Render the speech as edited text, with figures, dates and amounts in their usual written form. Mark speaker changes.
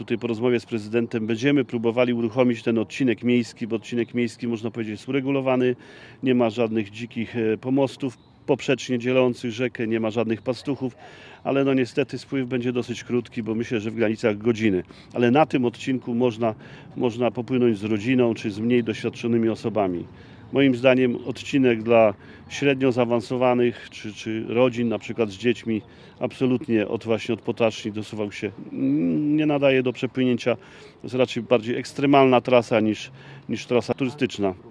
Speaker 1: Tutaj po rozmowie z prezydentem będziemy próbowali uruchomić ten odcinek miejski, bo odcinek miejski, można powiedzieć, jest uregulowany, nie ma żadnych dzikich pomostów poprzecznie dzielących rzekę, nie ma żadnych pastuchów, ale no niestety spływ będzie dosyć krótki, bo myślę, że w granicach godziny. Ale na tym odcinku można popłynąć z rodziną czy z mniej doświadczonymi osobami. Moim zdaniem odcinek dla średnio zaawansowanych czy rodzin, na przykład z dziećmi, absolutnie właśnie od Potaczni do Suwałk nie nadaje do przepłynięcia. To jest raczej bardziej ekstremalna trasa niż trasa turystyczna.